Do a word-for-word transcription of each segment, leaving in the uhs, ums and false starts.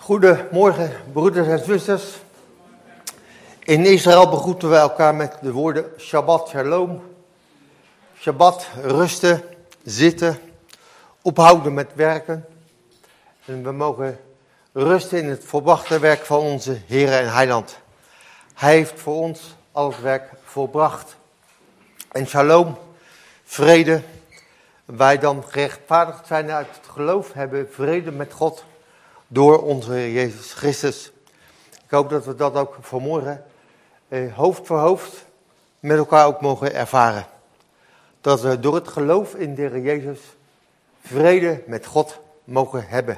Goedemorgen, broeders en zusters. In Israël begroeten we elkaar met de woorden Shabbat Shalom. Shabbat, rusten, zitten, ophouden met werken. En we mogen rusten in het volbrachte werk van onze Heere en Heiland. Hij heeft voor ons al het werk volbracht. En shalom, vrede. Wij dan gerechtvaardigd zijn uit het geloof, hebben vrede met God door onze Heer Jezus Christus. Ik hoop dat we dat ook vanmorgen eh, hoofd voor hoofd met elkaar ook mogen ervaren. Dat we door het geloof in de Heer Jezus vrede met God mogen hebben.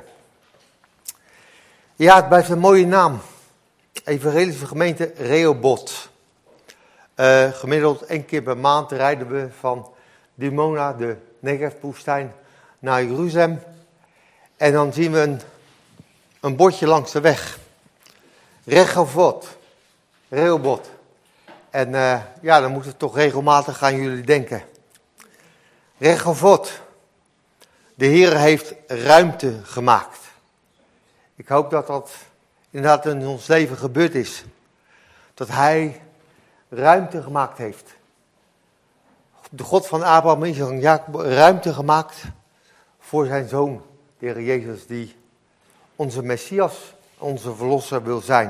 Ja, het blijft een mooie naam. Evangelische gemeente Rehoboth. Uh, gemiddeld één keer per maand rijden we van Dimona, de Negev-woestijn, naar Jeruzalem. En dan zien we een, een bordje langs de weg. Rehoboth. Rehoboth. En uh, ja, dan moeten we toch regelmatig aan jullie denken. Rehoboth. De Heer heeft ruimte gemaakt. Ik hoop dat dat inderdaad in ons leven gebeurd is. Dat Hij ruimte gemaakt heeft. De God van Abraham, Isaac en Jacob ruimte gemaakt voor zijn zoon, de Heer Jezus, die onze Messias, onze verlosser wil zijn.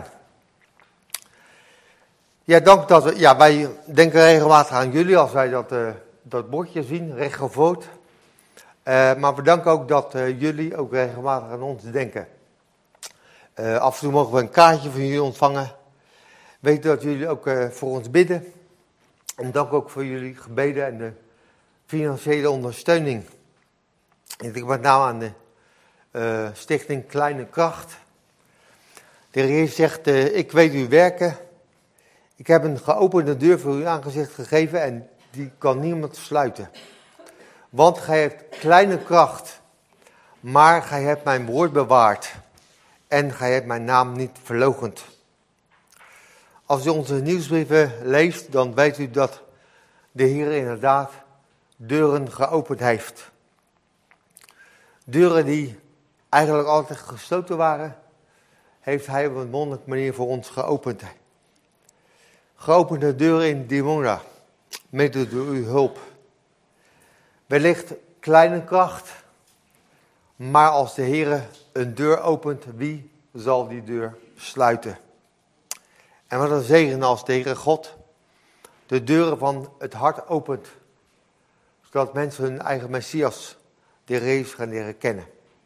Ja, dank dat we, ja, wij denken regelmatig aan jullie als wij dat, uh, dat bordje zien, Rehoboth. Uh, maar we danken ook dat uh, jullie ook regelmatig aan ons denken. Uh, af en toe mogen we een kaartje van jullie ontvangen. Weet dat jullie ook uh, voor ons bidden. En dank ook voor jullie gebeden en de financiële ondersteuning. Ik denk met name aan de uh, stichting Kleine Kracht. De Heer zegt, uh, ik weet uw werken. Ik heb een geopende deur voor uw aangezicht gegeven en die kan niemand sluiten. Want gij hebt kleine kracht, maar gij hebt mijn woord bewaard. En gij hebt mijn naam niet verloochend. Als u onze nieuwsbrieven leest, dan weet u dat de Heer inderdaad deuren geopend heeft. Deuren die eigenlijk altijd gesloten waren, heeft Hij op een wonderlijke manier voor ons geopend. Geopende deuren in Dimona, mede door uw hulp. Wellicht kleine kracht, maar als de Heer een deur opent, wie zal die deur sluiten? En wat een zegen als de Heere God de deuren van het hart opent. Zodat mensen hun eigen Messias, de Heer Jezus, gaan leren kennen.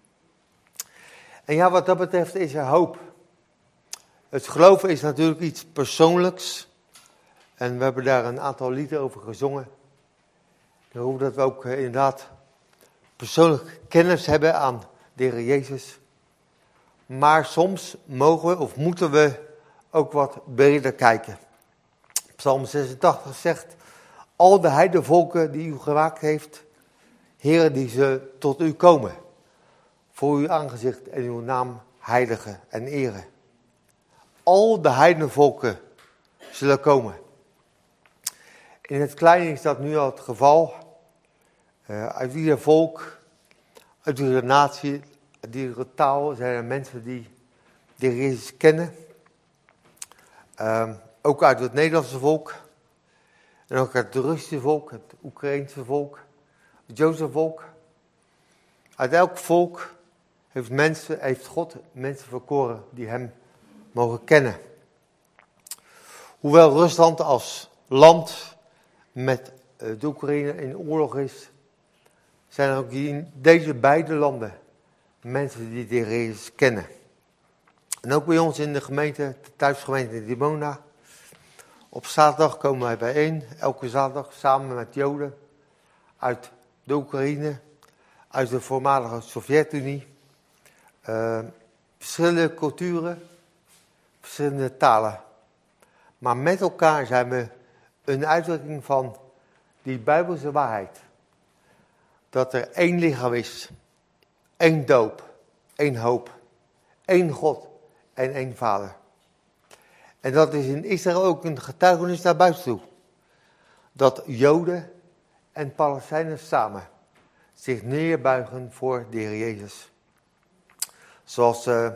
En ja, wat dat betreft is er hoop. Het geloven is natuurlijk iets persoonlijks. En we hebben daar een aantal liederen over gezongen. Ik hoop dat we ook inderdaad persoonlijk kennis hebben aan de Heer Jezus. Maar soms mogen we of moeten we ook wat breder kijken. Psalm zesentachtig zegt, al de heidenvolken die u gemaakt heeft, Heere, die ze tot u komen, voor uw aangezicht en uw naam heiligen en eren. Al de heidenvolken zullen komen. In het kleine is dat nu al het geval. Uh, uit ieder volk, uit iedere natie, uit iedere taal zijn er mensen die de Heer Jezus kennen. Uh, ook uit het Nederlandse volk. En ook uit het Russische volk, het Oekraïense volk, het Joodse volk. Uit elk volk heeft, mensen, heeft God mensen verkoren die hem mogen kennen. Hoewel Rusland als land met de Oekraïne in oorlog is, zijn er ook in deze beide landen mensen die de Heer Jezus kennen. En ook bij ons in de gemeente, de thuisgemeente Dimona. Op zaterdag komen wij bijeen, elke zaterdag, samen met Joden uit de Oekraïne, uit de voormalige Sovjet-Unie. Uh, verschillende culturen, verschillende talen. Maar met elkaar zijn we een uitdrukking van die Bijbelse waarheid. Dat er één lichaam is, één doop, één hoop, één God en één Vader. En dat is in Israël ook een getuigenis naar buiten toe. Dat Joden en Palestijnen samen zich neerbuigen voor de Heer Jezus. Zoals uh,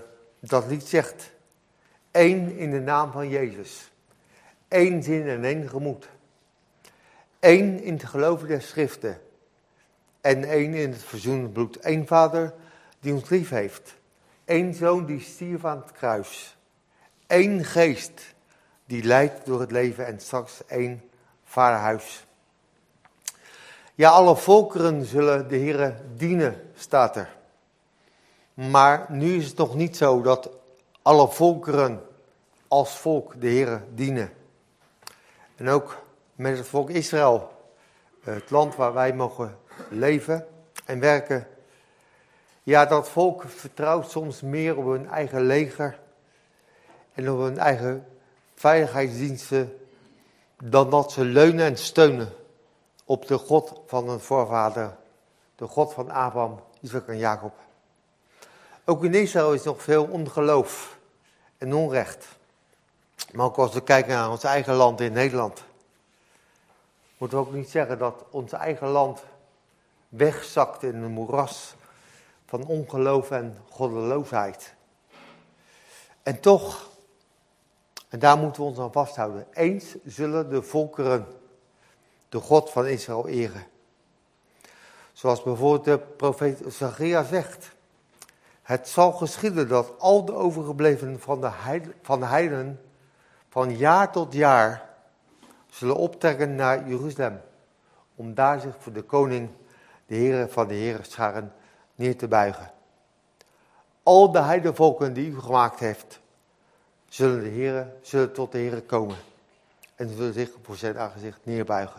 Dat lied zegt, één in de naam van Jezus. Eén zin en één gemoed. Eén in het geloven der schriften. En één in het verzoenend bloed. Eén vader die ons lief heeft. Eén zoon die stierf aan het kruis. Eén geest die leidt door het leven en straks één vaderhuis. Ja, alle volkeren zullen de Heere dienen, staat er. Maar nu is het nog niet zo dat alle volkeren als volk de Heere dienen. En ook met het volk Israël, het land waar wij mogen leven en werken. Ja, dat volk vertrouwt soms meer op hun eigen leger en op hun eigen veiligheidsdiensten dan dat ze leunen en steunen op de God van hun voorvader, de God van Abraham, Isaac en Jacob. Ook in Israël is nog veel ongeloof en onrecht. Maar ook als we kijken naar ons eigen land in Nederland, moeten we ook niet zeggen dat ons eigen land wegzakt in een moeras van ongeloof en goddeloosheid. En toch, en daar moeten we ons aan vasthouden, eens zullen de volkeren de God van Israël eren. Zoals bijvoorbeeld de profeet Zacharia zegt. Het zal geschieden dat al de overgeblevenen van de, heiden, van de heidenen van jaar tot jaar zullen optrekken naar Jeruzalem. Om daar zich voor de koning, de Heere van de Heerenscharen, neer te buigen. Al de heidenvolken die u gemaakt heeft, zullen, de Heere, zullen tot de Heere komen. En zullen zich voor zijn aangezicht neerbuigen.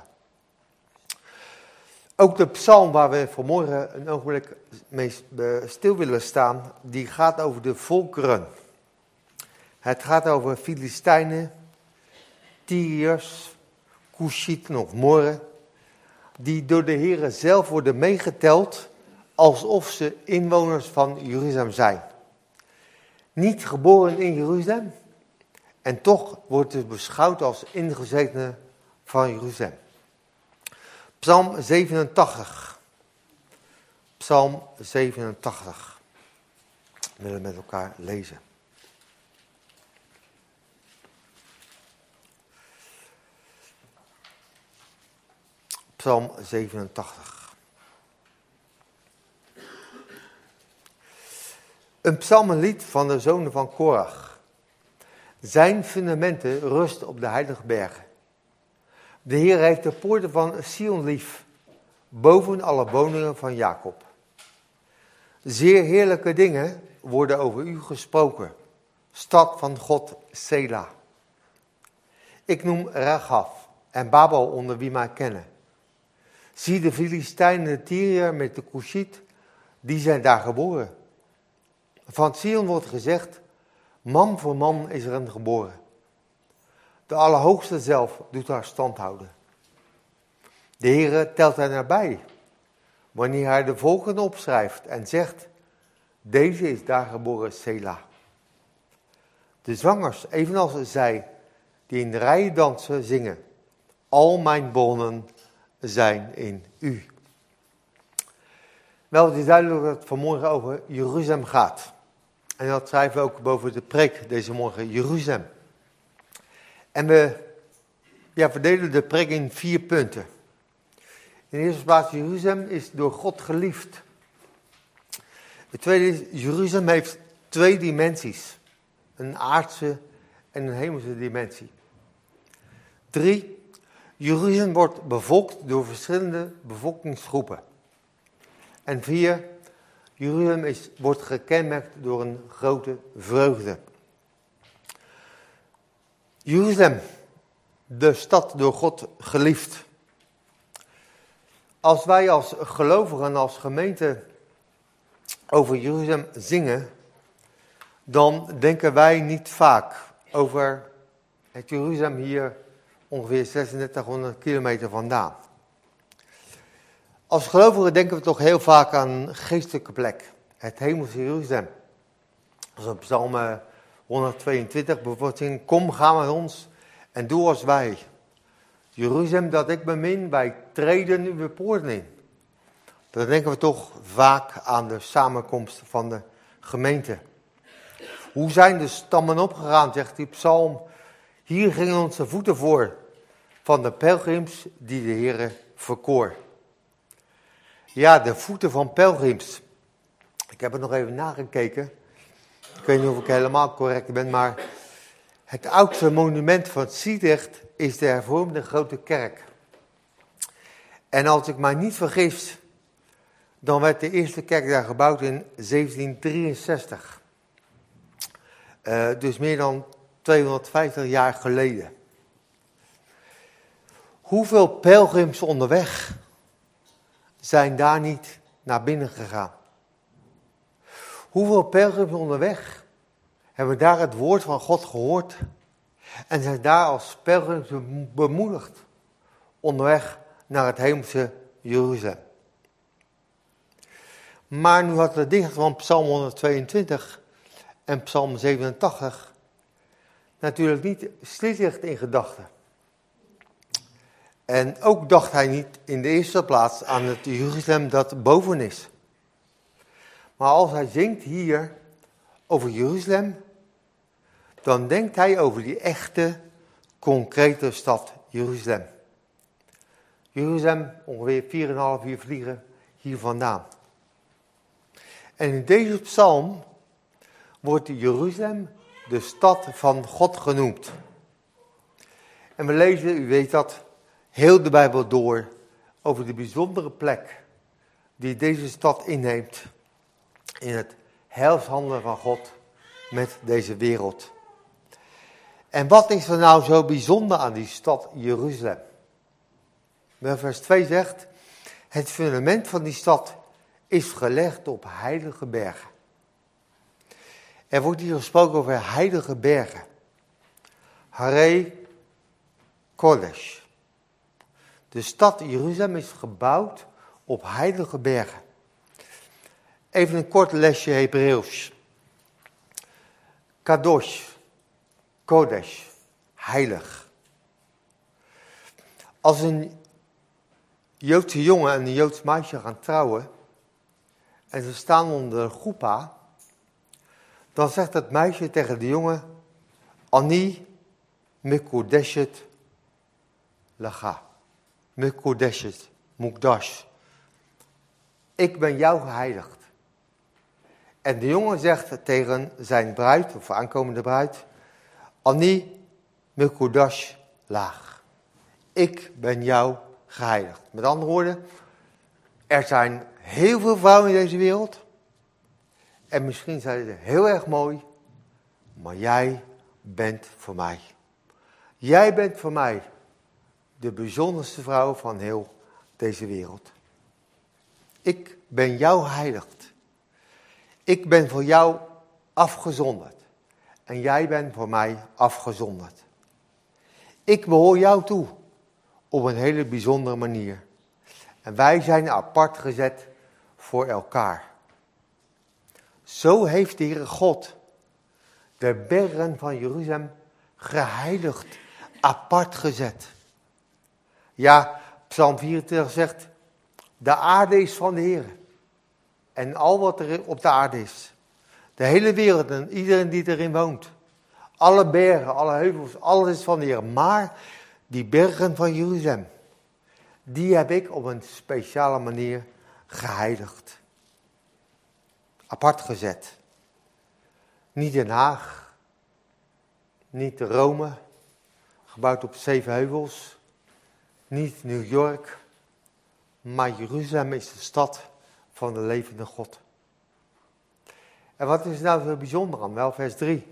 Ook de psalm waar we vanmorgen een ogenblik mee stil willen staan, die gaat over de volkeren. Het gaat over Filistijnen, Tyriërs, Cushieten of Moren, die door de Heere zelf worden meegeteld alsof ze inwoners van Jeruzalem zijn. Niet geboren in Jeruzalem en toch wordt het beschouwd als ingezetene van Jeruzalem. Psalm zevenentachtig. Psalm zevenentachtig. We willen met elkaar lezen. Psalm zevenentachtig. Een psalmenlied van de zonen van Korach. Zijn fundamenten rusten op de heilige bergen. De Heer heeft de poorten van Sion lief, boven alle woningen van Jacob. Zeer heerlijke dingen worden over u gesproken, stad van God Sela. Ik noem Rachaf en Babel onder wie mij kennen. Zie de Filistijnen, de Tyriër met de Cushiet, die zijn daar geboren. Van Sion wordt gezegd, man voor man is er een geboren. De Allerhoogste zelf doet haar stand houden. De Heere telt haar nabij, wanneer hij de volken opschrijft en zegt, deze is daar geboren Sela. De zangers, evenals zij, die in de rijen dansen, zingen, al mijn bronnen zijn in u. Wel, het is duidelijk dat het vanmorgen over Jeruzalem gaat. En dat schrijven we ook boven de preek deze morgen, Jeruzalem. En we ja, verdelen de preek in vier punten. In de eerste plaats, Jeruzalem is door God geliefd. Het tweede is, Jeruzalem heeft twee dimensies. Een aardse en een hemelse dimensie. Drie, Jeruzalem wordt bevolkt door verschillende bevolkingsgroepen. En vier, Jeruzalem is, wordt gekenmerkt door een grote vreugde. Jeruzalem, de stad door God geliefd. Als wij als gelovigen, als gemeente over Jeruzalem zingen, dan denken wij niet vaak over het Jeruzalem hier ongeveer zesentdertighonderd kilometer vandaan. Als gelovigen denken we toch heel vaak aan een geestelijke plek, het hemelse Jeruzalem. Als op Psalm honderdtweeëntwintig bijvoorbeeld zingen, kom, ga met ons en doe als wij. Jeruzalem dat ik bemin, wij treden uw poorten in. Dan denken we toch vaak aan de samenkomst van de gemeente. Hoe zijn de stammen opgegaan, zegt die psalm. Hier gingen onze voeten voor, van de pelgrims die de Heere verkoor. Ja, de voeten van pelgrims. Ik heb er nog even nagekeken. Ik weet niet of ik helemaal correct ben, maar het oudste monument van Sliedrecht is de hervormde grote kerk. En als ik mij niet vergis, dan werd de eerste kerk daar gebouwd in zeventien drieënzestig. Uh, dus meer dan tweehonderdvijftig jaar geleden. Hoeveel pelgrims onderweg zijn daar niet naar binnen gegaan? Hoeveel pelgrims onderweg hebben daar het woord van God gehoord en zijn daar als pelgrims bemoedigd onderweg naar het hemelse Jeruzalem? Maar nu had de dichter van Psalm honderdtweeëntwintig en Psalm zevenentachtig natuurlijk niet Sliedrecht in gedachten. En ook dacht hij niet in de eerste plaats aan het Jeruzalem dat boven is. Maar als hij zingt hier over Jeruzalem, dan denkt hij over die echte, concrete stad Jeruzalem. Jeruzalem, ongeveer vier en een half uur vliegen hier vandaan. En in deze psalm wordt Jeruzalem de stad van God genoemd. En we lezen, u weet dat, heel de Bijbel door over de bijzondere plek die deze stad inneemt in het heilshandelen van God met deze wereld. En wat is er nou zo bijzonder aan die stad Jeruzalem? Wel, vers twee zegt, het fundament van die stad is gelegd op heilige bergen. Er wordt hier gesproken over heilige bergen. Harei Kodesh. De stad Jeruzalem is gebouwd op heilige bergen. Even een kort lesje Hebreeuws. Kadosh, Kodesh, heilig. Als een Joodse jongen en een Joods meisje gaan trouwen en ze staan onder een goepa, dan zegt het meisje tegen de jongen, Ani mekodeshet lacha. Mekodeshet, mukdash. Ik ben jou geheiligd. En de jongen zegt tegen zijn bruid, of aankomende bruid, Ani mekodash laag. Ik ben jou geheiligd. Met andere woorden, er zijn heel veel vrouwen in deze wereld. En misschien zijn ze heel erg mooi, maar jij bent voor mij. Jij bent voor mij de bijzonderste vrouw van heel deze wereld. Ik ben jou geheiligd. Ik ben voor jou afgezonderd. En jij bent voor mij afgezonderd. Ik behoor jou toe op een hele bijzondere manier. En wij zijn apart gezet voor elkaar. Zo heeft de Heere God de bergen van Jeruzalem geheiligd, apart gezet. Ja, Psalm vierentwintig zegt, de aarde is van de Heere. En al wat er op de aarde is. De hele wereld en iedereen die erin woont. Alle bergen, alle heuvels, alles is van de Heere. Maar die bergen van Jeruzalem, die heb ik op een speciale manier geheiligd. Apart gezet. Niet Den Haag, niet Rome, gebouwd op zeven heuvels, niet New York, maar Jeruzalem is de stad van de levende God. En wat is nou zo bijzonder aan? Wel, vers drie.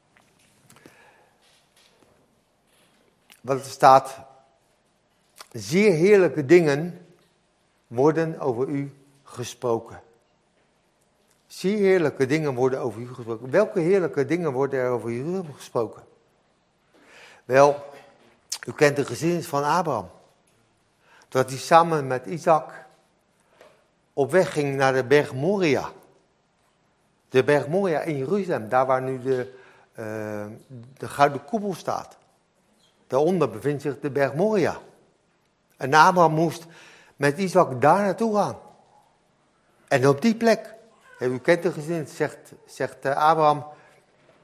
Want er staat, zeer heerlijke dingen worden over u gesproken. Zeer heerlijke dingen worden over u gesproken. Welke heerlijke dingen worden er over u gesproken? Wel, u kent de geschiedenis van Abraham. Dat hij samen met Isaac op weg ging naar de berg Moria. De berg Moria in Jeruzalem, daar waar nu de, uh, de gouden koepel staat. Daaronder bevindt zich de berg Moria. En Abraham moest met Isaac daar naartoe gaan. En op die plek, u kent de geschiedenis, zegt, zegt Abraham,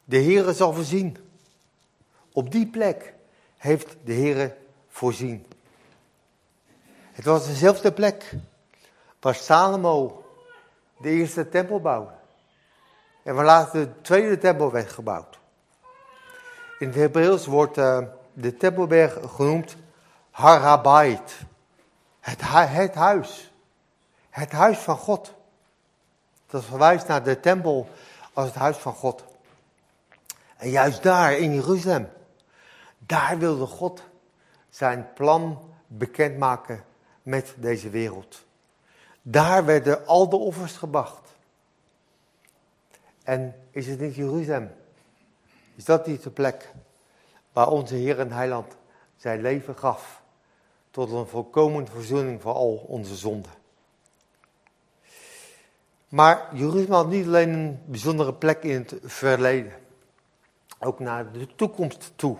De Heere zal voorzien. Op die plek heeft de Heere voorzien. Het was dezelfde plek waar Salomo de eerste tempel bouwde. En waar later de tweede tempel werd gebouwd. In het Hebreeuws wordt uh, de tempelberg genoemd Har Habayit. Het, hu- het huis. Het huis van God. Dat verwijst naar de tempel als het huis van God. En juist daar in Jeruzalem, daar wilde God zijn plan bekendmaken met deze wereld. Daar werden al de offers gebracht. En is het niet Jeruzalem? Is dat niet de plek waar onze Heer en Heiland zijn leven gaf tot een volkomen verzoening voor al onze zonden? Maar Jeruzalem had niet alleen een bijzondere plek in het verleden, ook naar de toekomst toe.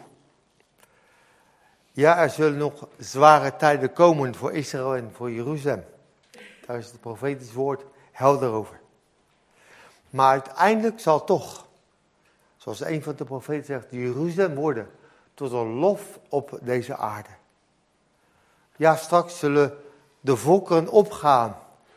Ja, er zullen nog zware tijden komen voor Israël en voor Jeruzalem. Daar is het profetisch woord helder over. Maar uiteindelijk zal toch, zoals een van de profeten zegt, Jeruzalem worden tot een lof op deze aarde. Ja, straks zullen de volkeren opgaan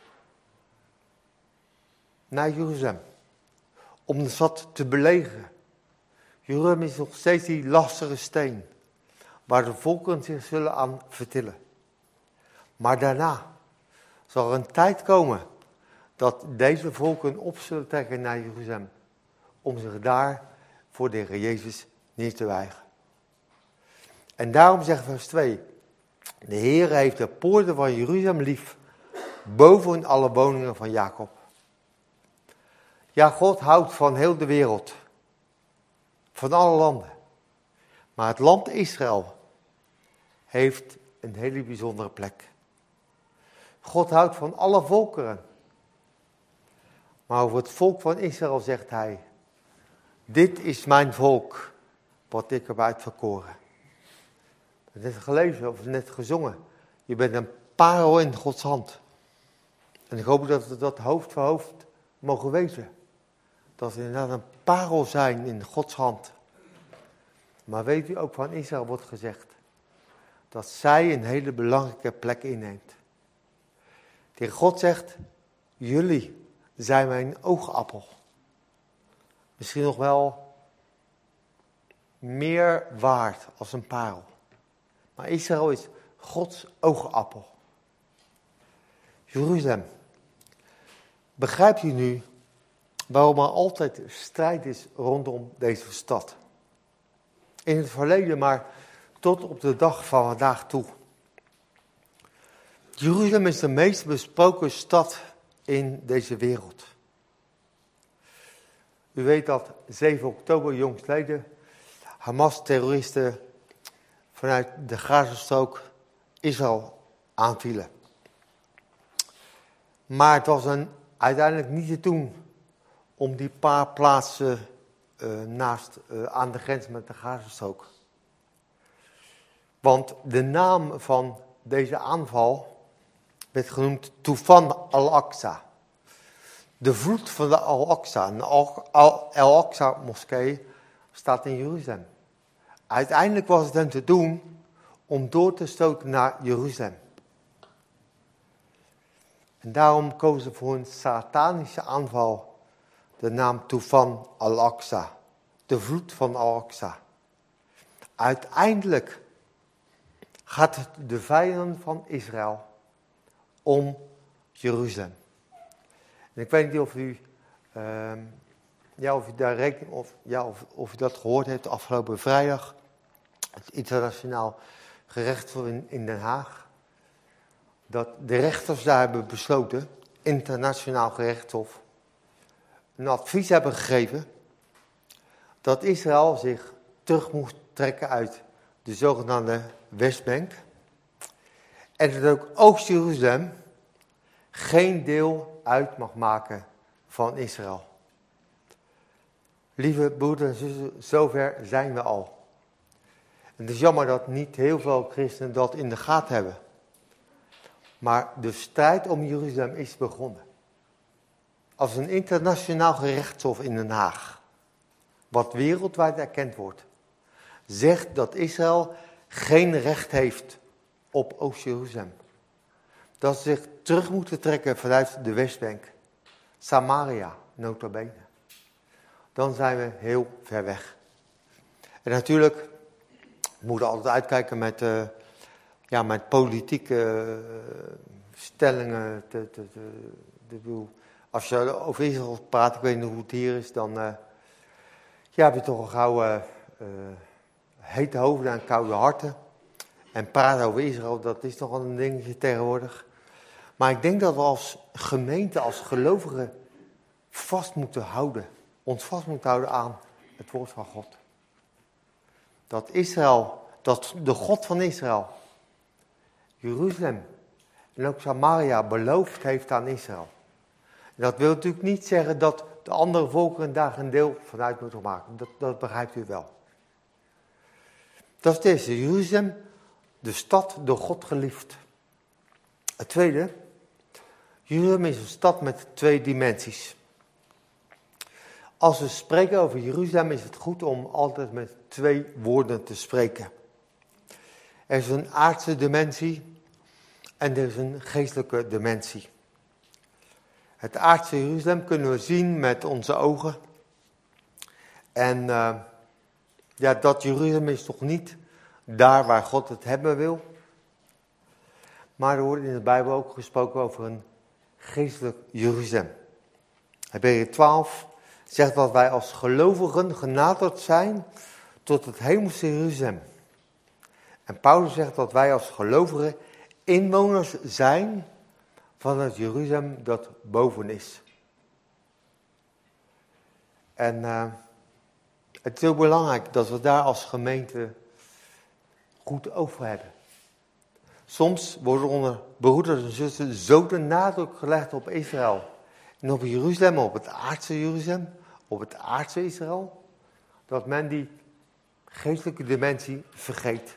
naar Jeruzalem om de stad te belegeren. Jeruzalem is nog steeds die lastige steen waar de volkeren zich zullen aan vertillen. Maar daarna zal er een tijd komen dat deze volken op zullen trekken naar Jeruzalem om zich daar voor de Heer Jezus neer te wijgen. En daarom zegt vers twee, de Heer heeft de poorten van Jeruzalem lief, boven alle woningen van Jacob. Ja, God houdt van heel de wereld, van alle landen. Maar het land Israël heeft een hele bijzondere plek. God houdt van alle volkeren. Maar over het volk van Israël zegt hij, dit is mijn volk, wat ik heb uitverkoren. We hebben net gelezen of net gezongen. Je bent een parel in Gods hand. En ik hoop dat we dat hoofd voor hoofd mogen weten. Dat we inderdaad een parel zijn in Gods hand. Maar weet u, ook van Israël wordt gezegd dat zij een hele belangrijke plek inneemt. Tegen God zegt, jullie zijn mijn oogappel. Misschien nog wel meer waard als een parel. Maar Israël is Gods oogappel. Jeruzalem. Begrijpt u nu waarom er altijd strijd is rondom deze stad? In het verleden, maar tot op de dag van vandaag toe. Jeruzalem is de meest besproken stad in deze wereld. U weet dat zeven oktober jongstleden Hamas-terroristen vanuit de Gazastrook Israël aanvielen. Maar het was een, uiteindelijk niet te doen om die paar plaatsen uh, naast, uh, aan de grens met de Gazastrook. Want de naam van deze aanval werd genoemd Tufan al-Aqsa. De vloed van de Al-Aqsa. En de Al-Aqsa-moskee staat in Jeruzalem. Uiteindelijk was het hem te doen om door te stoten naar Jeruzalem. En daarom kozen ze voor een satanische aanval de naam Tufan al-Aqsa. De vloed van Al-Aqsa. Uiteindelijk gaat het de vijand van Israël om Jeruzalem. En ik weet niet of u, uh, ja, of u daar rekening, of, ja, of, of u dat gehoord heeft afgelopen vrijdag. Het internationaal gerechtshof in, in Den Haag. Dat de rechters daar hebben besloten, internationaal gerechtshof, een advies hebben gegeven dat Israël zich terug moest trekken uit de zogenaamde Westbank. En dat ook Oost-Jeruzalem geen deel uit mag maken van Israël. Lieve broeders en zussen, zover zijn we al. En het is jammer dat niet heel veel christenen dat in de gaten hebben. Maar de strijd om Jeruzalem is begonnen. Als een internationaal gerechtshof in Den Haag wat wereldwijd erkend wordt, zegt dat Israël geen recht heeft op Oost-Jeruzalem. Dat ze zich terug moeten trekken vanuit de Westbank. Samaria, nota bene. Dan zijn we heel ver weg. En natuurlijk, we moeten altijd uitkijken met, uh, ja, met politieke uh, stellingen. Te, te, te, te, te, als je over Israël praat, ik weet niet hoe het hier is, dan uh, ja, heb je toch al gauw uh, uh, hete hoofden en koude harten. En praten over Israël, dat is toch wel een dingetje tegenwoordig. Maar ik denk dat we als gemeente, als gelovigen vast moeten houden. Ons vast moeten houden aan het woord van God. Dat Israël, dat de God van Israël, Jeruzalem en ook Samaria beloofd heeft aan Israël. En dat wil natuurlijk niet zeggen dat de andere volkeren daar een deel van uit moeten maken. Dat, dat begrijpt u wel. Dat is het eerste. Jeruzalem, de stad door God geliefd. Het tweede, Jeruzalem is een stad met twee dimensies. Als we spreken over Jeruzalem is het goed om altijd met twee woorden te spreken. Er is een aardse dimensie en er is een geestelijke dimensie. Het aardse Jeruzalem kunnen we zien met onze ogen. En uh, ja, dat Jeruzalem is toch niet daar waar God het hebben wil. Maar er wordt in de Bijbel ook gesproken over een geestelijk Jeruzalem. Hebreeën twaalf zegt dat wij als gelovigen genaderd zijn tot het hemelse Jeruzalem. En Paulus zegt dat wij als gelovigen inwoners zijn van het Jeruzalem dat boven is. En uh, het is heel belangrijk dat we daar als gemeente goed over hebben. Soms worden onder broeders en zussen zo de nadruk gelegd op Israël. En op Jeruzalem, op het aardse Jeruzalem, op het aardse Israël. Dat men die geestelijke dimensie vergeet.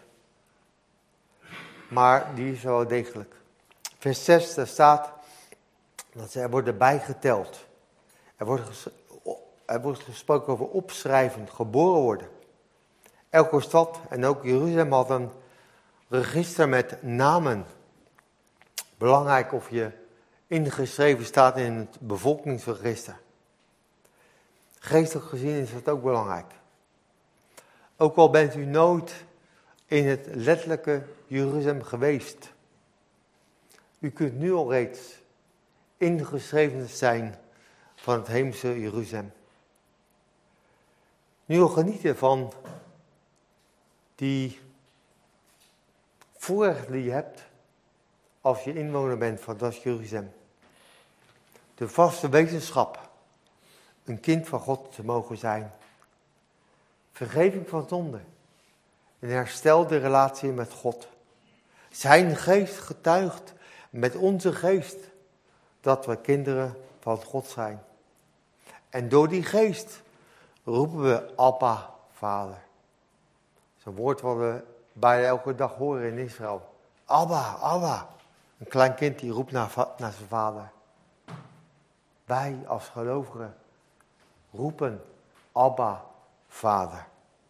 Maar die is wel degelijk. Vers zes, daar staat dat ze er worden bijgeteld. Er wordt, ges, er wordt gesproken over opschrijven, geboren worden. Elke stad en ook Jeruzalem had een register met namen. Belangrijk of je ingeschreven staat in het bevolkingsregister. Geestelijk gezien is dat ook belangrijk. Ook al bent u nooit in het letterlijke Jeruzalem geweest. U kunt nu al reeds ingeschreven zijn van het hemelse Jeruzalem. Nu al genieten van die voorrecht die je hebt als je inwoner bent van dat Jeruzalem. De vaste wetenschap, een kind van God te mogen zijn. Vergeving van zonde. Een herstelde relatie met God. Zijn geest getuigt met onze geest dat we kinderen van God zijn. En door die geest roepen we Abba, Vader. Dat is een woord wat we bijna elke dag horen in Israël. Abba, Abba. Een klein kind die roept naar, naar zijn vader. Wij als gelovigen roepen Abba, Vader.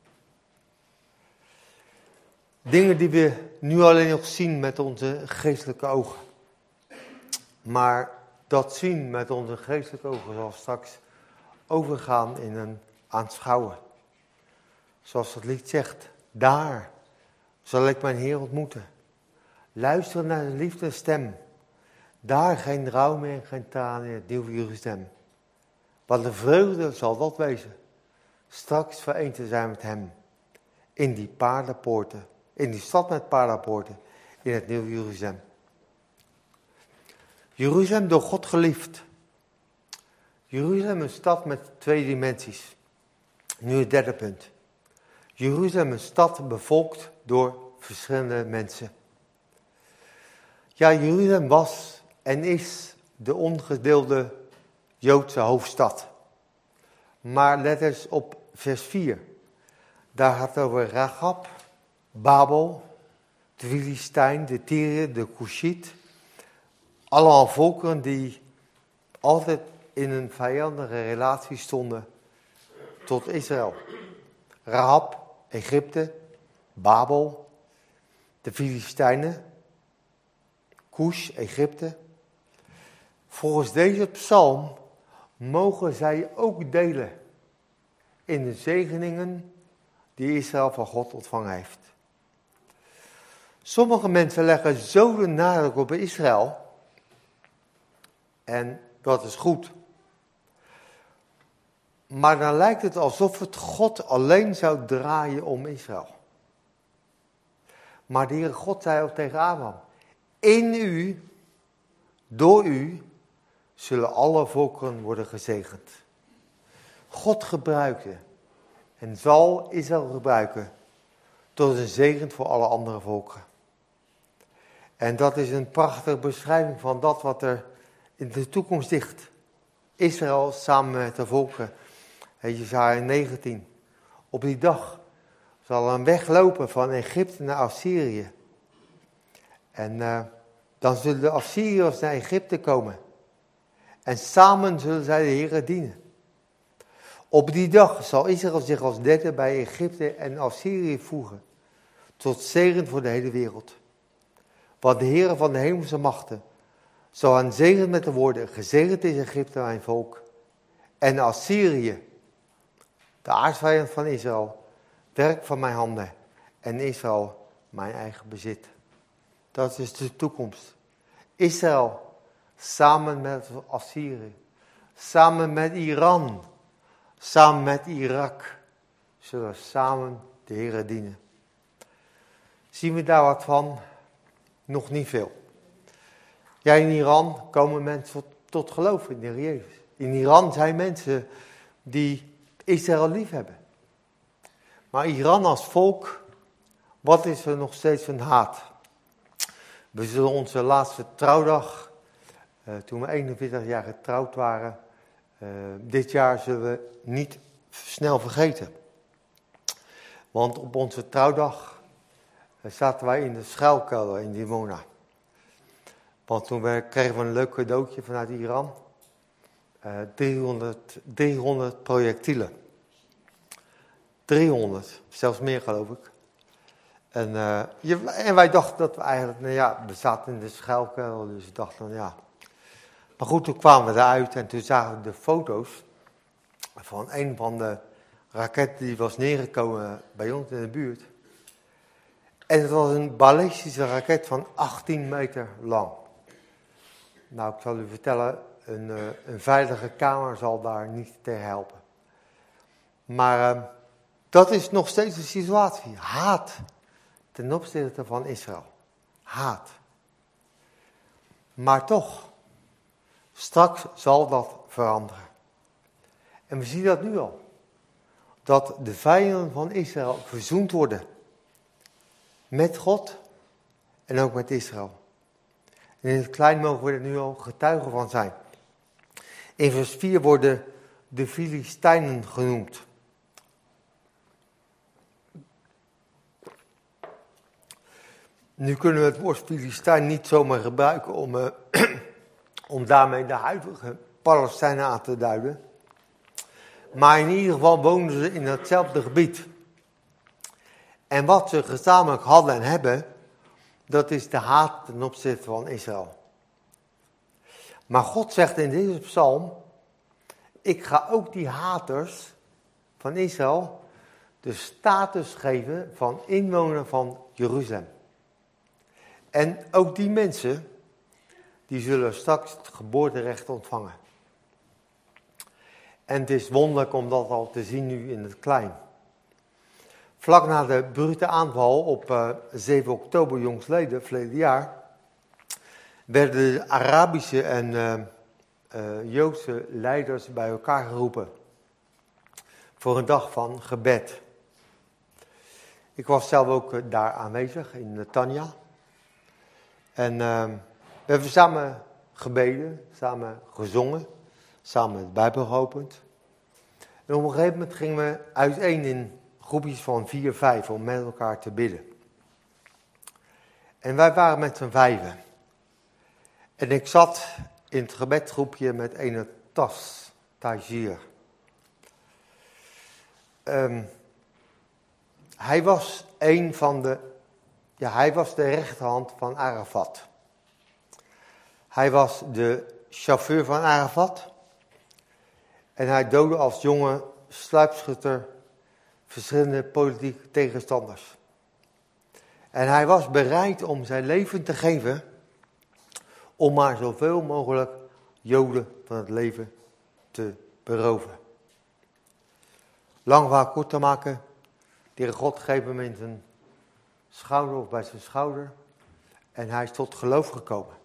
Dingen die we nu alleen nog zien met onze geestelijke ogen. Maar dat zien met onze geestelijke ogen zal straks overgaan in een aanschouwen. Zoals het lied zegt, daar zal ik mijn Heer ontmoeten. Luister naar de liefdesstem. Daar geen rouw meer en geen tranen in het nieuwe Jeruzalem. Wat de vreugde zal dat wezen. Straks vereend te zijn met hem. In die paardenpoorten. In die stad met paardenpoorten. In het nieuwe Jeruzalem. Jeruzalem door God geliefd. Jeruzalem een stad met twee dimensies. Nu het derde punt. Jeruzalem een stad bevolkt door verschillende mensen. Ja, Jeruzalem was en is de ongedeelde Joodse hoofdstad. Maar let eens op vers vier. Daar gaat het over Rachab, Babel, de Filistijn, de Tyriër, de Cushiet. Allemaal volkeren die altijd in een vijandige relatie stonden tot tot Israël. Rahab, Egypte, Babel, de Filistijnen, Kush, Egypte. Volgens deze psalm mogen zij ook delen in de zegeningen die Israël van God ontvangen heeft. Sommige mensen leggen zo de nadruk op Israël. En dat is goed. Maar dan lijkt het alsof het God alleen zou draaien om Israël. Maar de Heere God zei ook tegen Abraham: in u, door u, zullen alle volkeren worden gezegend. God gebruikte en zal Israël gebruiken tot een zegen voor alle andere volken. En dat is een prachtige beschrijving van dat wat er in de toekomst ligt. Israël samen met de volken. Jesaja negentien. Op die dag zal een weg lopen van Egypte naar Assyrië. En uh, dan zullen de Assyriërs naar Egypte komen. En samen zullen zij de Heere dienen. Op die dag zal Israël zich als derde bij Egypte en Assyrië voegen. Tot zegen voor de hele wereld. Want de Heere van de hemelse machten zal hen zegen met de woorden: gezegend is Egypte mijn volk. En Assyrië, de aartsvijand van Israël, werk van mijn handen. En Israël, mijn eigen bezit. Dat is de toekomst. Israël, samen met Assyrië, samen met Iran, samen met Irak, zullen samen de Heere dienen. Zien we daar wat van? Nog niet veel. Ja, in Iran komen mensen tot, tot geloof in de Heer Jezus. In Iran zijn mensen die Israël lief hebben. Maar Iran als volk, wat is er nog steeds van haat? We zullen onze laatste trouwdag, uh, toen we eenenveertig jaar getrouwd waren, uh, dit jaar zullen we niet snel vergeten. Want op onze trouwdag uh, zaten wij in de schuilkelder in Dimona. Want toen we, kregen we een leuk cadeautje vanuit Iran. Uh, driehonderd, driehonderd projectielen. driehonderd, zelfs meer geloof ik. En, uh, je, en wij dachten dat we eigenlijk, nou ja, we zaten in de schuilkelder, dus we dachten, nou ja. Maar goed, toen kwamen we eruit en toen zagen we de foto's van een van de raketten die was neergekomen bij ons in de buurt. En het was een ballistische raket van achttien meter lang. Nou, ik zal u vertellen, een, uh, een veilige kamer zal daar niet tegen helpen. Maar uh, dat is nog steeds de situatie. Haat ten opzichte van Israël. Haat. Maar toch, straks zal dat veranderen. En we zien dat nu al. Dat de vijanden van Israël verzoend worden. Met God en ook met Israël. En in het klein mogen we er nu al getuigen van zijn. In vers vier worden de Filistijnen genoemd. Nu kunnen we het woord Filistijn niet zomaar gebruiken om, uh, om daarmee de huidige Palestijnen aan te duiden. Maar in ieder geval woonden ze in hetzelfde gebied. En wat ze gezamenlijk hadden en hebben, dat is de haat ten opzichte van Israël. Maar God zegt in deze psalm: ik ga ook die haters van Israël de status geven van inwoner van Jeruzalem. En ook die mensen, die zullen straks het geboorterecht ontvangen. En het is wonderlijk om dat al te zien nu in het klein. Vlak na de brute aanval op uh, zeven oktober jongstleden, verleden jaar, werden de Arabische en uh, uh, Joodse leiders bij elkaar geroepen voor een dag van gebed. Ik was zelf ook uh, daar aanwezig in Netanya. En uh, we hebben samen gebeden, samen gezongen, samen de Bijbel geopend. En op een gegeven moment gingen we uiteen in groepjes van vier, vijf om met elkaar te bidden. En wij waren met z'n vijven. En ik zat in het gebedsgroepje met een tas, Tajir. Um, hij was een van de, ja, hij was de rechterhand van Arafat. Hij was de chauffeur van Arafat. En hij doodde als jonge sluipschutter verschillende politieke tegenstanders. En hij was bereid om zijn leven te geven om maar zoveel mogelijk Joden van het leven te beroven. Lang verhaal kort te maken, de Heere God greep hem in zijn schouder of bij zijn schouder en hij is tot geloof gekomen.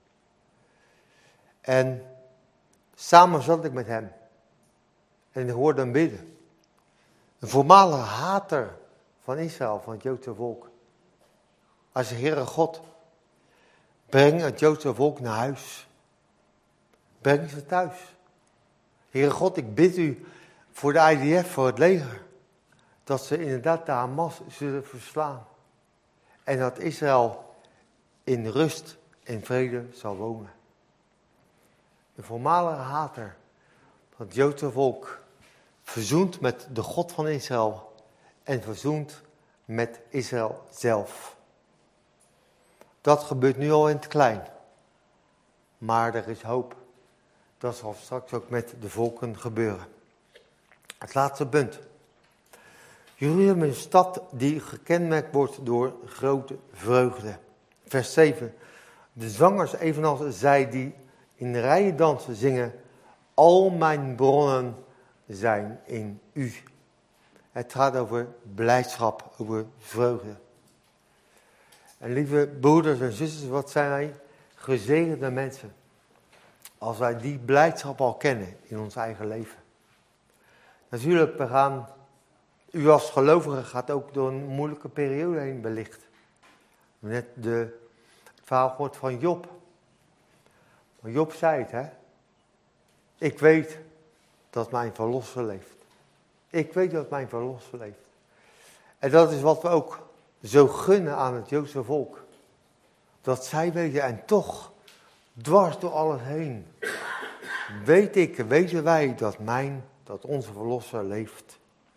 En samen zat ik met hem en ik hoorde hem bidden. Een voormalige hater van Israël, van het Joodse volk. Hij zei, Heere God, breng het Joodse volk naar huis. Breng ze thuis. Heere God, ik bid u voor de I D F, voor het leger, dat ze inderdaad de Hamas zullen verslaan. En dat Israël in rust en vrede zal wonen. Een voormalige hater van het Joodse volk, verzoend met de God van Israël en verzoend met Israël zelf. Dat gebeurt nu al in het klein. Maar er is hoop. Dat zal straks ook met de volken gebeuren. Het laatste punt. Jeruzalem is een stad die gekenmerkt wordt door grote vreugde. Vers zeven. De zangers evenals zij die in rijen dansen zingen. Al mijn bronnen zijn in u. Het gaat over blijdschap, over vreugde. En lieve broeders en zusters, wat zijn wij gezegende mensen. Als wij die blijdschap al kennen in ons eigen leven. Natuurlijk, we gaan, u als gelovige gaat ook door een moeilijke periode heen wellicht. Net de, het verhaal gehoord van Job. Maar Job zei het, hè. Ik weet dat mijn verlosser leeft. Ik weet dat mijn verlosser leeft. En dat is wat we ook zo gunnen aan het Joodse volk. Dat zij weten en toch, dwars door alles heen, weet ik, weten wij dat mijn, dat onze verlosser leeft.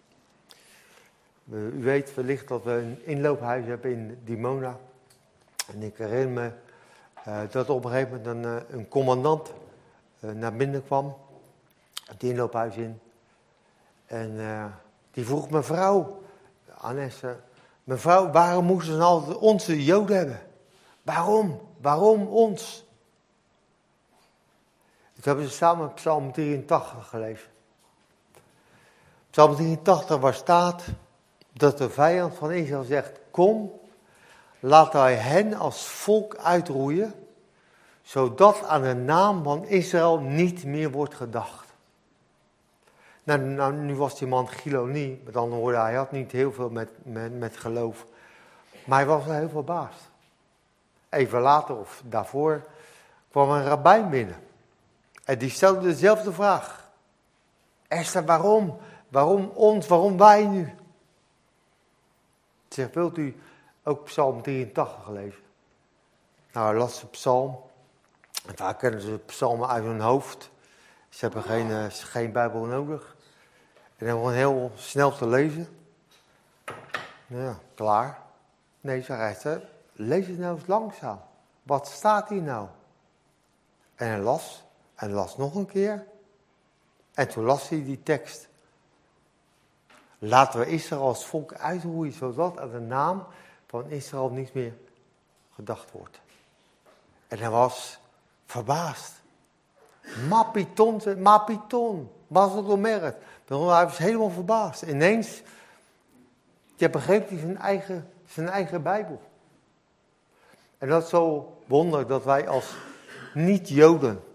U weet wellicht dat we een inloophuis hebben in Dimona. En ik herinner me uh, dat op een gegeven moment een, uh, een commandant uh, naar binnen kwam. Het inloophuis in. En uh, die vroeg mevrouw, Annesse, mevrouw, waarom moesten ze altijd onze Joden hebben? Waarom? Waarom ons? Toen hebben ze samen Psalm drieëntachtig gelezen. Psalm drieëntachtig waar staat dat de vijand van Israël zegt, kom, laat hij hen als volk uitroeien, zodat aan de naam van Israël niet meer wordt gedacht. Nou, nou nu was die man Gilonie, met andere woorden, hij had niet heel veel met, met, met geloof, maar hij was wel heel verbaasd. Even later of daarvoor kwam een rabbijn binnen. En die stelde dezelfde vraag. Esther, waarom? Waarom ons? Waarom wij nu? Ik zeg, wilt u ook Psalm drieëntachtig lezen? Nou, hij las de psalm. En vaak kennen ze psalmen uit hun hoofd. Ze hebben geen, uh, geen Bijbel nodig. En dan gewoon heel snel te lezen. Nou ja, klaar. Nee, zei Esther, lees het nou eens langzaam. Wat staat hier nou? En hij las. En las nog een keer. En toen las hij die tekst. Laten we Israël als volk uitroeien, zodat aan de naam van Israël niet meer gedacht wordt. En hij was verbaasd. Mapiton, Mapiton, was het ommerkt. Hij was helemaal verbaasd. Ineens, je begreep hij zijn eigen, zijn eigen Bijbel. En dat is zo wonderlijk dat wij als niet-Joden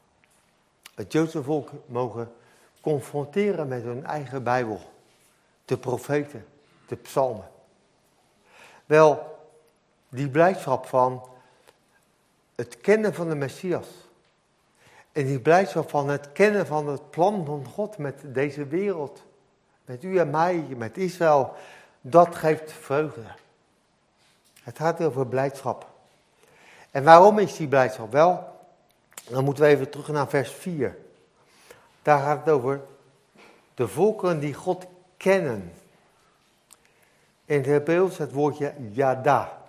het Joodse volk mogen confronteren met hun eigen Bijbel. De profeten, de psalmen. Wel, die blijdschap van het kennen van de Messias. En die blijdschap van het kennen van het plan van God met deze wereld. Met u en mij, met Israël. Dat geeft vreugde. Het gaat over blijdschap. En waarom is die blijdschap? Wel, dan moeten we even terug naar vers vier. Daar gaat het over de volkeren die God kennen. In het Hebreeuws het woordje yada.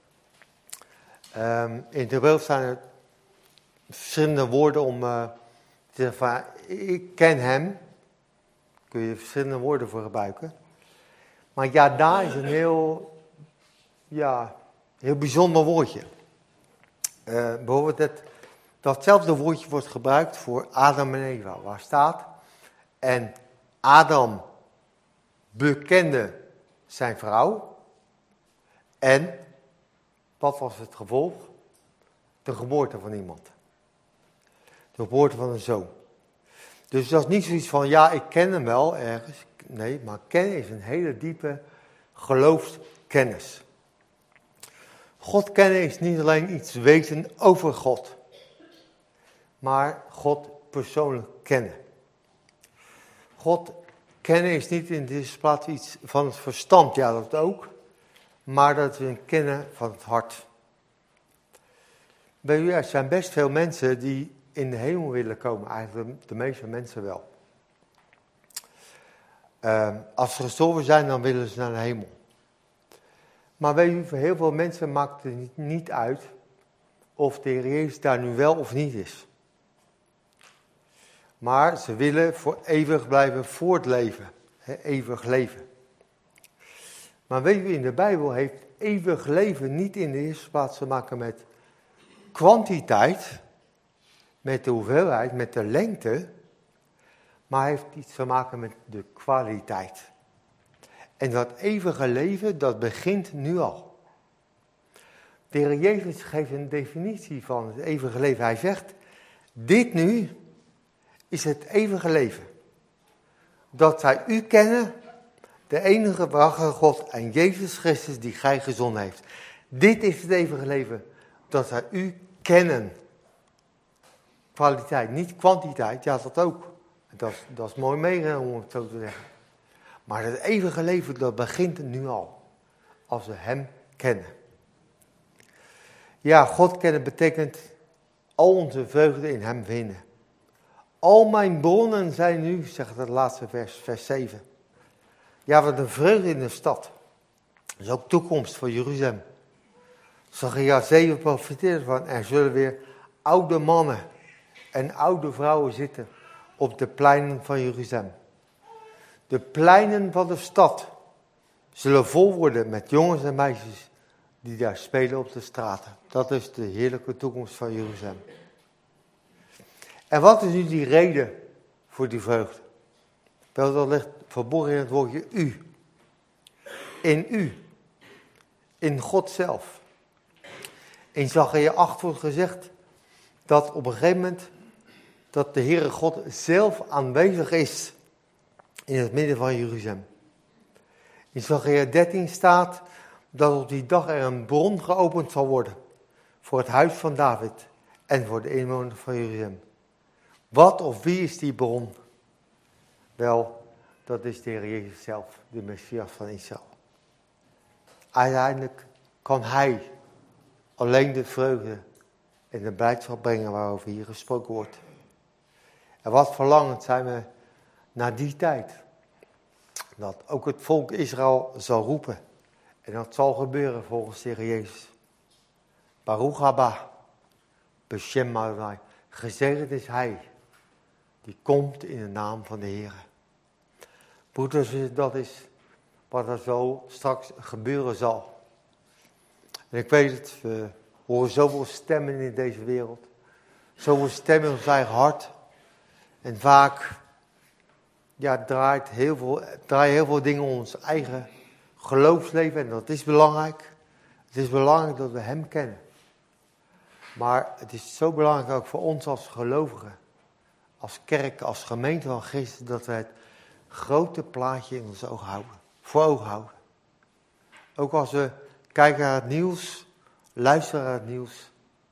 Um, in het Hebreeuws zijn er verschillende woorden om uh, te zeggen van, ik ken hem. Kun je verschillende woorden voor gebruiken. Maar yada is een heel, ja, heel bijzonder woordje. Uh, bijvoorbeeld het, datzelfde woordje wordt gebruikt voor Adam en Eva. Waar staat, en Adam bekende zijn vrouw. En, wat was het gevolg? De geboorte van iemand. De geboorte van een zoon. Dus dat is niet zoiets van, ja, ik ken hem wel ergens. Nee, maar kennen is een hele diepe geloofskennis. God kennen is niet alleen iets weten over God. Maar God persoonlijk kennen. God kennen is niet in deze plaats iets van het verstand, ja dat ook. Maar dat is een kennen van het hart. Bij u, er zijn best veel mensen die in de hemel willen komen. Eigenlijk de meeste mensen wel. Uh, als ze gestorven zijn, dan willen ze naar de hemel. Maar weet u, voor heel veel mensen maakt het niet, niet uit of de Heer Jezus daar nu wel of niet is. Maar ze willen voor eeuwig blijven voortleven. He, eeuwig leven. Maar weet u, in de Bijbel heeft eeuwig leven niet in de eerste plaats te maken met kwantiteit, met de hoeveelheid, met de lengte, maar heeft iets te maken met de kwaliteit. En dat eeuwige leven, dat begint nu al. De Heer Jezus geeft een definitie van het eeuwige leven. Hij zegt, dit nu is het eeuwige leven. Dat zij u kennen, de enige ware God en Jezus Christus die gij gezonden heeft. Dit is het eeuwige leven, dat zij u kennen. Kwaliteit, niet kwantiteit, ja dat ook. Dat, is, dat is mooi meegenomen om het zo te zeggen. Maar het eeuwige leven, dat begint nu al. Als we hem kennen. Ja, God kennen betekent al onze vreugde in hem vinden. Al mijn bronnen zijn nu, zegt het laatste vers, vers zeven. Ja, wat een vreugde in de stad. Dat is ook toekomst voor Jeruzalem. Zachariah zeven profiteert van, er zullen weer oude mannen en oude vrouwen zitten op de pleinen van Jeruzalem. De pleinen van de stad zullen vol worden met jongens en meisjes die daar spelen op de straten. Dat is de heerlijke toekomst van Jeruzalem. En wat is nu die reden voor die vreugde? Wel, dat ligt verborgen in het woordje u. In u. In God zelf. In Zachariah acht wordt gezegd dat op een gegeven moment dat de Heere God zelf aanwezig is in het midden van Jeruzalem. In Zachariah dertien staat dat op die dag er een bron geopend zal worden voor het huis van David en voor de inwoners van Jeruzalem. Wat of wie is die bron? Wel, dat is de Heer Jezus zelf, de Messias van Israël. Uiteindelijk kan hij alleen de vreugde en de blijdschap brengen waarover hier gesproken wordt. En wat verlangend zijn we naar die tijd. Dat ook het volk Israël zal roepen. En dat zal gebeuren volgens de Heer Jezus. Baruch haba, Beshem Adonai. Gezegend is hij die komt in de naam van de Heer. Broeders, dat is wat er zo straks gebeuren zal. En ik weet het, we horen zoveel stemmen in deze wereld. Zoveel stemmen in ons eigen hart. En vaak ja, draait heel veel, draaien heel veel dingen om ons eigen geloofsleven. En dat is belangrijk. Het is belangrijk dat we hem kennen. Maar het is zo belangrijk ook voor ons als gelovigen. Als kerk, als gemeente van Christus. Dat we het grote plaatje in ons oog houden. Voor ogen houden. Ook als we kijken naar het nieuws. Luisteren naar het nieuws.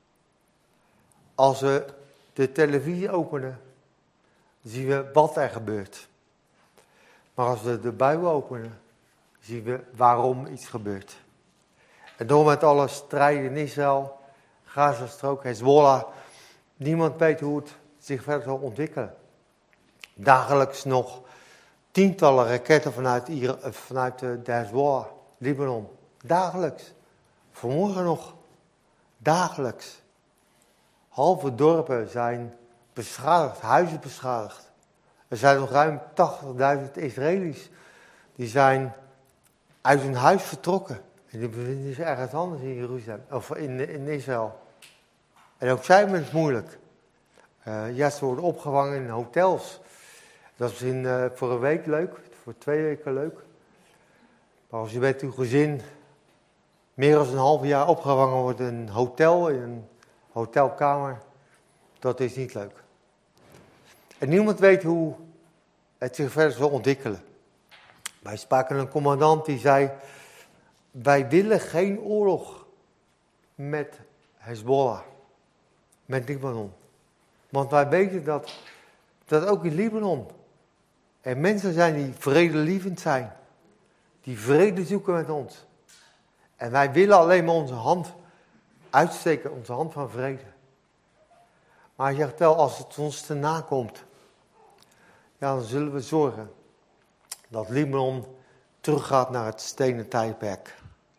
Als we de televisie openen. Zien we wat er gebeurt. Maar als we de Bijbel openen. Zien we waarom iets gebeurt. En door met alle strijden in Israël. Gazastrook, Hezbollah. Niemand weet hoe het zich verder zal ontwikkelen. Dagelijks nog tientallen raketten vanuit, Iran, vanuit de Hezbollah, Libanon. Dagelijks. Vanmorgen nog. Dagelijks. Halve dorpen zijn beschadigd, huizen beschadigd. Er zijn nog ruim tachtigduizend Israëli's. Die zijn uit hun huis vertrokken. En die bevinden zich ergens anders in Jeruzalem, of in, in Israël. En ook zij hebben het moeilijk. Uh, ja, ze worden opgevangen in hotels. Dat is misschien uh, voor een week leuk, voor twee weken leuk. Maar als je met uw gezin meer dan een half jaar opgevangen wordt in een hotel, in een hotelkamer, dat is niet leuk. En niemand weet hoe het zich verder zal ontwikkelen. Wij spraken een commandant die zei, wij willen geen oorlog met Hezbollah, met Libanon. Want wij weten dat, dat ook in Libanon er mensen zijn die vredelievend zijn. Die vrede zoeken met ons. En wij willen alleen maar onze hand uitsteken, onze hand van vrede. Maar hij zegt wel, als het ons te nakomt, ja, dan zullen we zorgen dat Libanon teruggaat naar het stenen tijdperk.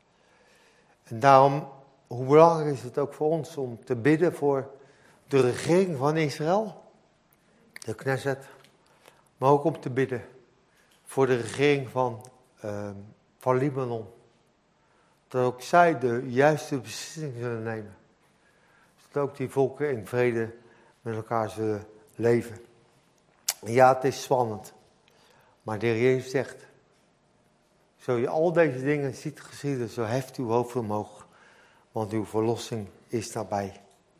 En daarom, hoe belangrijk is het ook voor ons om te bidden voor de regering van Israël, de Knesset, maar ook om te bidden voor de regering van, uh, van Libanon. Dat ook zij de juiste beslissingen zullen nemen. Dat ook die volken in vrede met elkaar zullen leven. En ja, het is spannend. Maar de Heer Jezus zegt, zo je al deze dingen ziet geschieden, zo heft uw hoofd omhoog, want uw verlossing is nabij.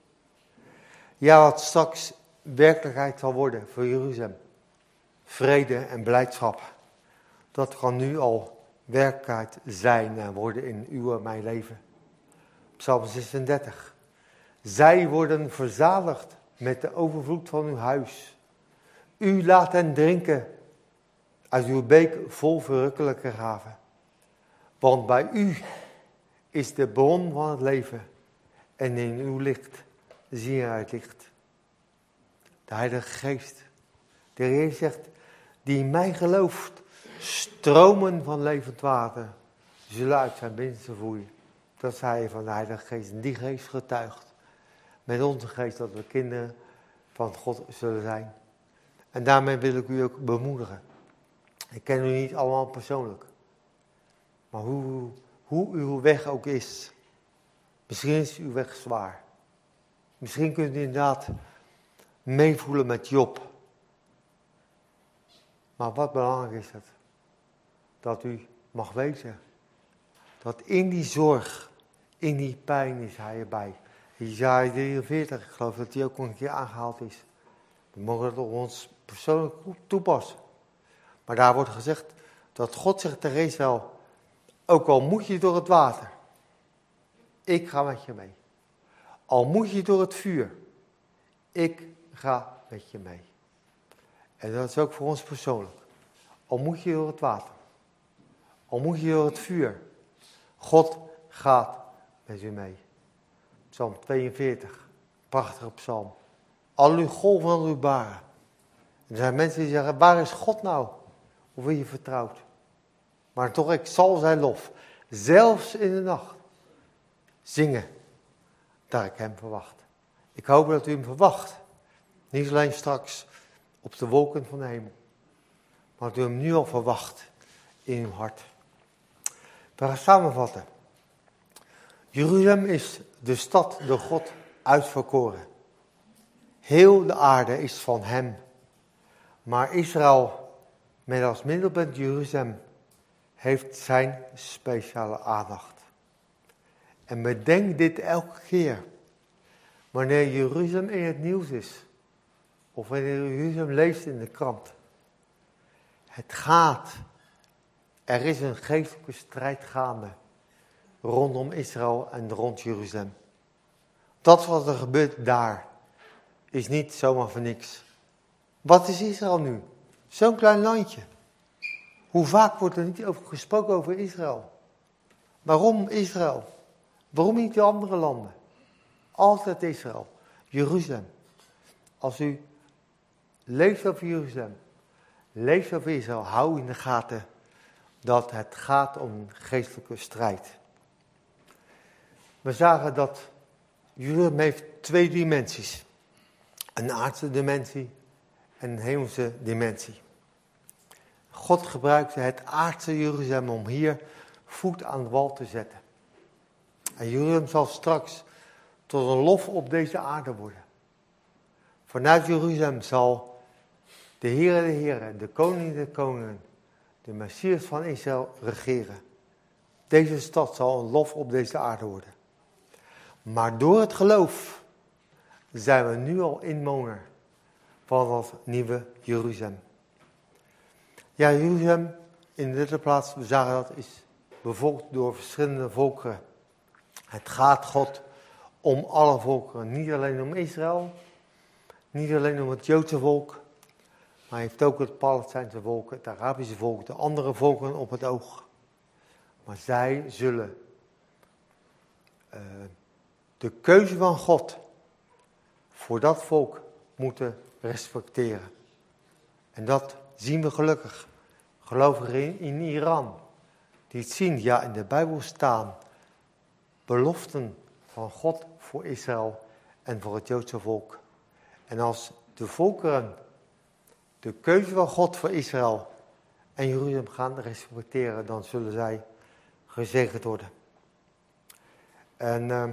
Ja, wat straks werkelijkheid zal worden voor Jeruzalem, vrede en blijdschap, dat kan nu al werkelijkheid zijn en worden in uw en mijn leven. Psalm zesendertig. Zij worden verzadigd met de overvloed van uw huis. U laat hen drinken uit uw beek vol verrukkelijke gaven. Want bij u is de bron van het leven en in uw licht zie je het licht. De Heilige Geest. De Heer zegt, die in mij gelooft, stromen van levend water zullen uit zijn binnenste vloeien. Dat zei hij van de Heilige Geest. En die geest getuigt met onze geest dat we kinderen van God zullen zijn. En daarmee wil ik u ook bemoedigen. Ik ken u niet allemaal persoonlijk. Maar hoe, hoe uw weg ook is. Misschien is uw weg zwaar. Misschien kunt u inderdaad meevoelen met Job. Maar wat belangrijk is het? Dat u mag weten. Dat in die zorg, in die pijn is hij erbij. Jesaja drieënveertig, ik geloof dat die ook nog een keer aangehaald is. We mogen het op ons persoonlijk toepassen. Maar daar wordt gezegd dat God zegt tegen Israël, ook al moet je door het water, ik ga met je mee. Al moet je door het vuur, ik ga met je mee. En dat is ook voor ons persoonlijk. Al moet je door het water, al moet je door het vuur, God gaat met u mee. Psalm tweeënveertig, prachtige psalm. Al uw golven en uw baren. Er zijn mensen die zeggen, waar is God nou? Of wie je vertrouwt. Maar toch, ik zal zijn lof, zelfs in de nacht, zingen, daar ik hem verwacht. Ik hoop dat u hem verwacht. Niet alleen straks op de wolken van de hemel. Maar dat u hem nu al verwacht in uw hart. We gaan samenvatten. Jeruzalem is de stad door God uitverkoren. Heel de aarde is van hem. Maar Israël, met als middelpunt Jeruzalem, heeft zijn speciale aandacht. En bedenk dit elke keer. Wanneer Jeruzalem in het nieuws is. Of wanneer Jeruzalem leest in de krant. Het gaat. Er is een geestelijke strijd gaande. Rondom Israël en rond Jeruzalem. Dat wat er gebeurt daar. Is niet zomaar voor niks. Wat is Israël nu? Zo'n klein landje. Hoe vaak wordt er niet over gesproken over Israël? Waarom Israël? Waarom niet de andere landen? Altijd Israël. Jeruzalem. Als u leest over Jeruzalem, lees over Israël, hou in de gaten dat het gaat om een geestelijke strijd. We zagen dat Jeruzalem heeft twee dimensies. Een aardse dimensie en een hemelse dimensie. God gebruikte het aardse Jeruzalem om hier voet aan de wal te zetten. En Jeruzalem zal straks tot een lof op deze aarde worden. Vanuit Jeruzalem zal de Heere de Heere, de Koning der Koningen, de Messias van Israël regeren. Deze stad zal een lof op deze aarde worden. Maar door het geloof zijn we nu al inwoner van dat nieuwe Jeruzalem. Ja, Jeruzalem, in de derde plaats, we zagen dat, is bevolkt door verschillende volkeren. Het gaat God om alle volkeren, niet alleen om Israël, niet alleen om het Joodse volk, maar hij heeft ook het Palestijnse volk, het Arabische volk, de andere volkeren op het oog. Maar zij zullen uh, de keuze van God voor dat volk moeten respecteren. En dat zien we gelukkig. Gelovigen in, in Iran, die het zien, ja, in de Bijbel staan beloften van God voor Israël en voor het Joodse volk. En als de volkeren de keuze van God voor Israël en Jeruzalem gaan respecteren, dan zullen zij gezegend worden. En uh,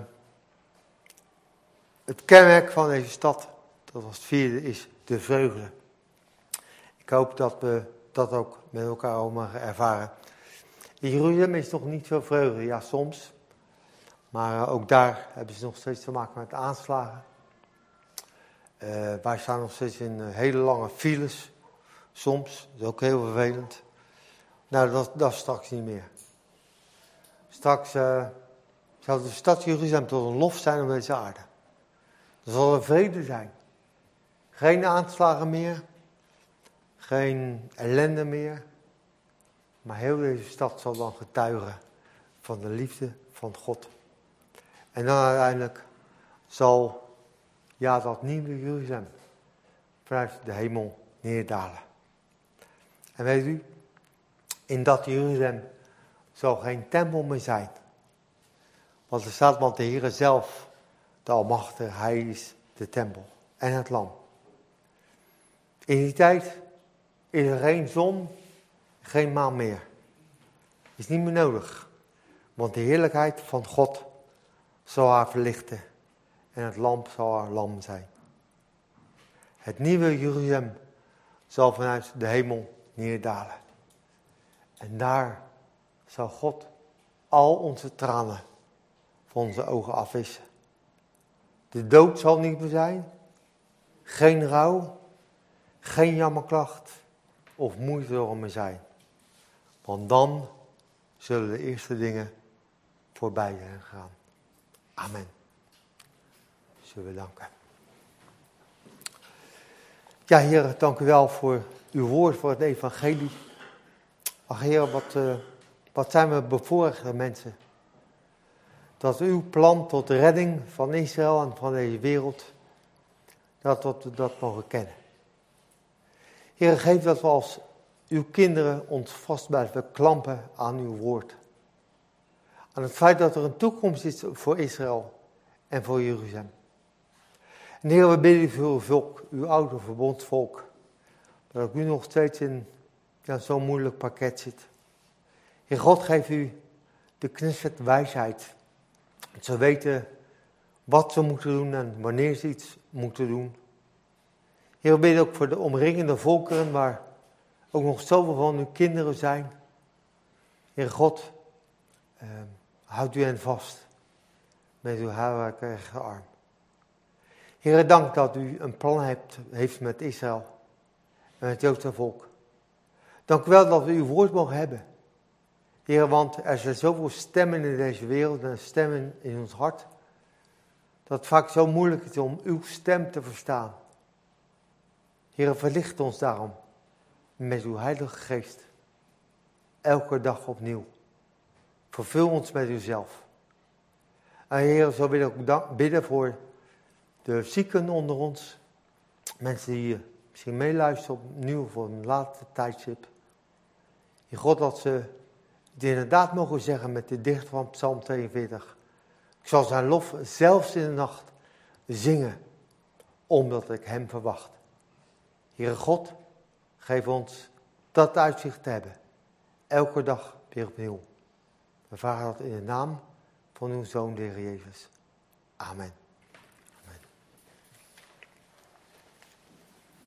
het kenmerk van deze stad, dat was het vierde, is de vreugde. Ik hoop dat we dat ook met elkaar al mogen ervaren. In Jeruzalem is nog niet veel vreugde, ja soms. Maar uh, ook daar hebben ze nog steeds te maken met aanslagen. Uh, wij staan nog steeds in uh, hele lange files. Soms, dat is ook heel vervelend. Nou, dat, dat is straks niet meer. Straks uh, zal de stad Jeruzalem tot een lof zijn op deze aarde. Er zal er vrede zijn. Geen aanslagen meer. Geen ellende meer. Maar heel deze stad zal dan getuigen van de liefde van God. En dan uiteindelijk zal, ja, dat nieuwe Jeruzalem vanuit de hemel neerdalen. En weet u, in dat Jeruzalem zal geen tempel meer zijn. Want er staat, want de Heere zelf, de Almachtige, Hij is de tempel en het lam. In die tijd is er geen zon, geen maan meer. Is niet meer nodig. Want de heerlijkheid van God zal haar verlichten. En het lamp zal haar lam zijn. Het nieuwe Jeruzalem zal vanuit de hemel neerdalen. En daar zal God al onze tranen van onze ogen afwissen. De dood zal niet meer zijn. Geen rouw. Geen jammerklacht. Of moeite zal er meer zijn. Want dan zullen de eerste dingen voorbij zijn gegaan. Amen. Zullen we danken. Ja, Heer, dank u wel voor uw woord, voor het evangelie. Ach, Heer, wat, uh, wat zijn we bevoorrechte mensen. Dat uw plan tot de redding van Israël en van deze wereld, dat we dat mogen kennen. Heer, geef dat we als uw kinderen ons vast blijven klampen aan uw woord. Aan het feit dat er een toekomst is voor Israël en voor Jeruzalem. En Heer, we bidden u voor uw volk, uw oude verbondsvolk. Dat ook u nog steeds in ja, zo'n moeilijk pakket zit. Heer God, geef u de knesset wijsheid. Dat ze weten wat ze moeten doen en wanneer ze iets moeten doen. Heer, we bidden ook voor de omringende volkeren waar ook nog zoveel van uw kinderen zijn. Heer God, eh, houd u hen vast met uw heilrijke arm. Heer, dank dat u een plan hebt, heeft met Israël en het Joodse volk. Dank u wel dat we uw woord mogen hebben. Heer, want er zijn zoveel stemmen in deze wereld en stemmen in ons hart, dat het vaak zo moeilijk is om uw stem te verstaan. Heer, verlicht ons daarom met uw Heilige Geest. Elke dag opnieuw. Vervul ons met uzelf. En Heer, zo wil ik ook bidden voor de zieken onder ons. Mensen die misschien meeluisteren opnieuw voor een later tijdstip. Heer God, dat ze het inderdaad mogen zeggen met de dichter van Psalm tweeënveertig. Ik zal zijn lof zelfs in de nacht zingen, omdat ik hem verwacht. Heere God, geef ons dat uitzicht te hebben. Elke dag weer opnieuw. We vragen dat in de naam van uw Zoon, de Heer Jezus. Amen.